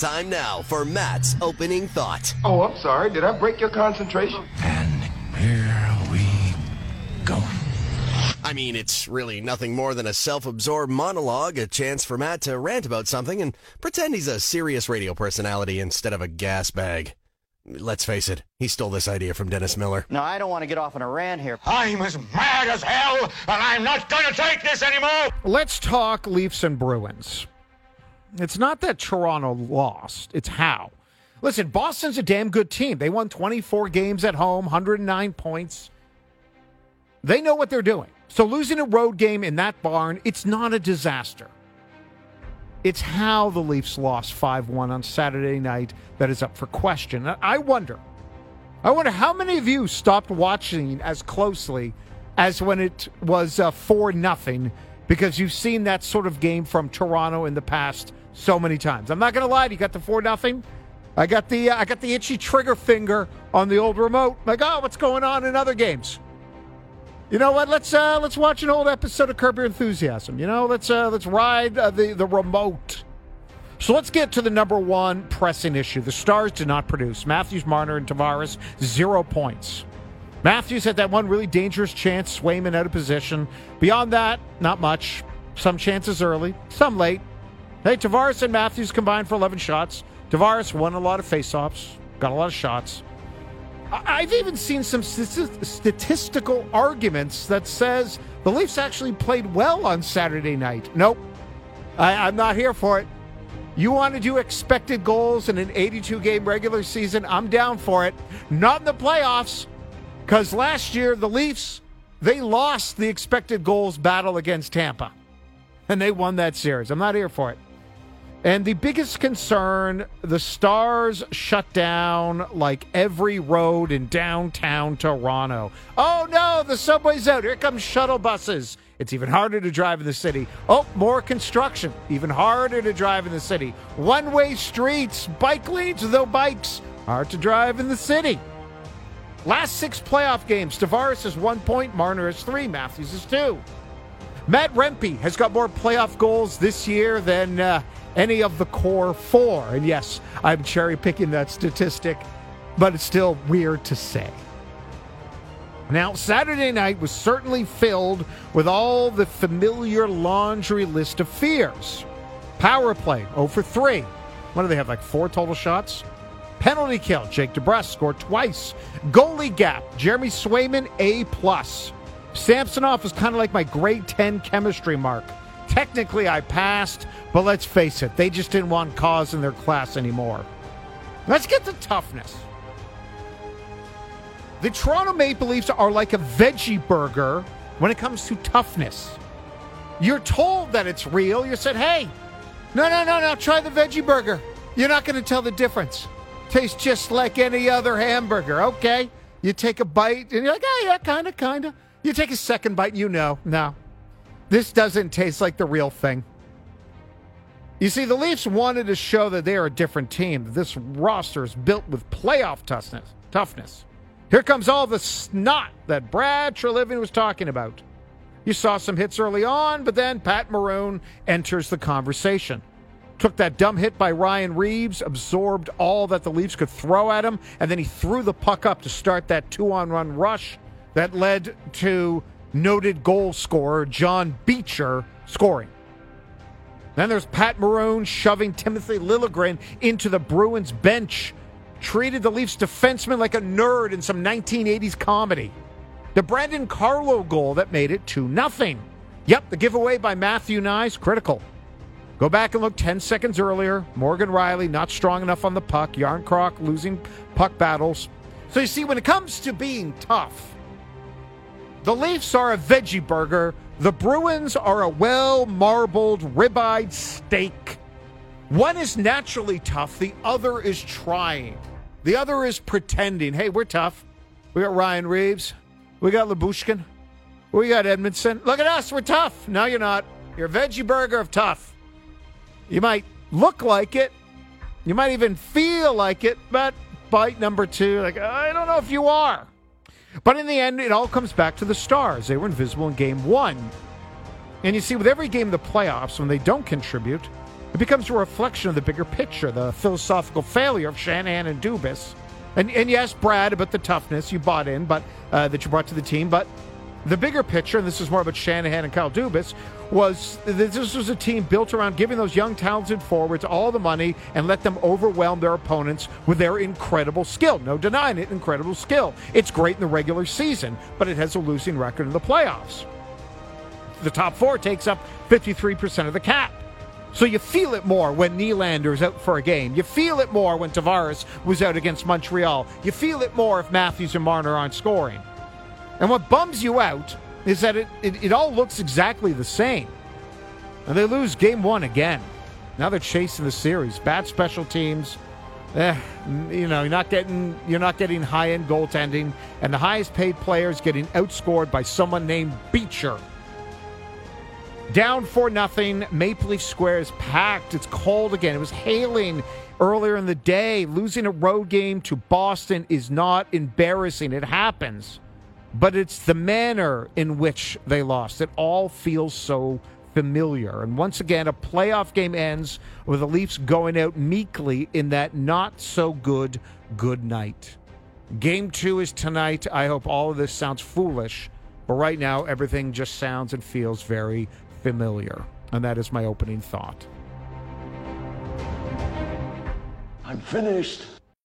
Time now for Matt's opening thought. Oh, I'm sorry. Did I break your concentration? And here we go. I mean, it's really nothing more than a self-absorbed monologue, a chance for Matt to rant about something and pretend he's a serious radio personality instead of a gas bag. Let's face it, he stole this idea from Dennis Miller. No, I don't want to get off on a rant here. I'm as mad as hell, and I'm not going to take this anymore. Let's talk Leafs and Bruins. It's not that Toronto lost, it's how. Listen, Boston's a damn good team. They won 24 games at home, 109 points. They know what they're doing. So losing a road game in that barn, it's not a disaster. It's how the Leafs lost 5-1 on Saturday night that is up for question. I wonder how many of you stopped watching as closely as when it was 4-0 because you've seen that sort of game from Toronto in the past so many times. I'm not going to lie to you. Got the 4-0. I got the itchy trigger finger on the old remote. Like, oh, what's going on in other games? You know what? Let's watch an old episode of Curb Your Enthusiasm. You know, let's ride the remote. So let's get to the number one pressing issue. The Stars did not produce. Matthews, Marner, and Tavares, 0 points. Matthews had that one really dangerous chance, Swayman out of position. Beyond that, not much. Some chances early, some late. Hey, Tavares and Matthews combined for 11 shots. Tavares won a lot of faceoffs, got a lot of shots. I've even seen some statistical arguments that says the Leafs actually played well on Saturday night. Nope. I'm not here for it. You want to do expected goals in an 82-game regular season? I'm down for it. Not in the playoffs, because last year the Leafs, they lost the expected goals battle against Tampa, and they won that series. I'm not here for it. And the biggest concern, the Stars shut down like every road in downtown Toronto. Oh no, the subway's out. Here come shuttle buses. It's even harder to drive in the city. Oh, more construction. Even harder to drive in the city. One-way streets, bike lanes with no bikes. Hard to drive in the city. Last 6 playoff games, Tavares has 1 point, Marner has 3, Matthews has 2. Matt Rempe has got more playoff goals this year than any of the core 4. And yes, I'm cherry-picking that statistic, but it's still weird to say. Now, Saturday night was certainly filled with all the familiar laundry list of fears. Power play, 0 for 3. What do they have, like 4 total shots? Penalty kill, Jake DeBrusk scored twice. Goalie gap, Jeremy Swayman, A+. Samsonov is kind of like my grade 10 chemistry mark. Technically, I passed, but let's face it, they just didn't want cause in their class anymore. Let's get to toughness. The Toronto Maple Leafs are like a veggie burger when it comes to toughness. You're told that it's real. You said, hey, no, try the veggie burger. You're not going to tell the difference. Tastes just like any other hamburger. Okay. You take a bite, and you're like, oh, yeah, kind of. You take a second bite, and no. This doesn't taste like the real thing. You see, the Leafs wanted to show that they are a different team. This roster is built with playoff toughness. Here comes all the snot that Brad Treliving was talking about. You saw some hits early on, but then Pat Maroon enters the conversation. Took that dumb hit by Ryan Reeves, absorbed all that the Leafs could throw at him, and then he threw the puck up to start that 2-on-1 rush that led to noted goal scorer John Beecher scoring. Then there's Pat Maroon shoving Timothy Liljegren into the Bruins bench. Treated the Leafs defenseman like a nerd in some 1980s comedy. The Brandon Carlo goal that made it 2-0. Yep, the giveaway by Matthew Knies, critical. Go back and look 10 seconds earlier. Morgan Rielly not strong enough on the puck. Yarncroc losing puck battles. So you see, when it comes to being tough, the Leafs are a veggie burger. The Bruins are a well-marbled, ribeye steak. One is naturally tough. The other is trying. The other is pretending. Hey, we're tough. We got Ryan Reeves. We got Lyubushkin. We got Edmondson. Look at us. We're tough. No, you're not. You're a veggie burger of tough. You might look like it. You might even feel like it. But bite number 2, like, I don't know if you are. But in the end, it all comes back to the Stars. They were invisible in Game 1. And you see, with every game in the playoffs, when they don't contribute, It becomes a reflection of the bigger picture, the philosophical failure of Shanahan and Dubas. And yes, Brad, about the toughness you bought in, but that you brought to the team. But the bigger picture, and this is more about Shanahan and Kyle Dubas, was this was a team built around giving those young, talented forwards all the money and let them overwhelm their opponents with their incredible skill. No denying it, incredible skill. It's great in the regular season, but it has a losing record in the playoffs. The top four takes up 53% of the cap. So you feel it more when Nylander's out for a game. You feel it more when Tavares was out against Montreal. You feel it more if Matthews and Marner aren't scoring. And what bums you out is that it all looks exactly the same. And they lose game one again. Now they're chasing the series. Bad special teams. You're not getting high-end goaltending. And the highest paid players getting outscored by someone named Beecher. Down 4-0. Maple Leaf Square is packed. It's cold again. It was hailing earlier in the day. Losing a road game to Boston is not embarrassing. It happens. But it's the manner in which they lost. It all feels so familiar. And once again, a playoff game ends with the Leafs going out meekly in that not-so-good good night. Game 2 is tonight. I hope all of this sounds foolish. But right now, everything just sounds and feels very familiar. And that is my opening thought. I'm finished.